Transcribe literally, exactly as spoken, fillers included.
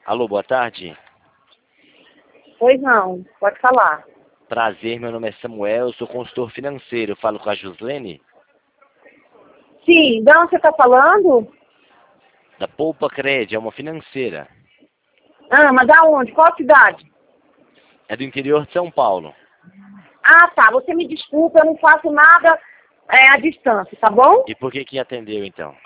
Alô, boa tarde. Pois não, pode falar. Prazer, meu nome é Samuel, eu sou consultor financeiro. Eu falo com a Joslene, Sim, de onde você está falando? da Poupa Cred, é uma financeira. Ah, mas da onde? Qual cidade? É do interior de São Paulo. Ah, tá. Você me desculpa, eu não faço nada é, à distância, tá bom? E por que que atendeu, então?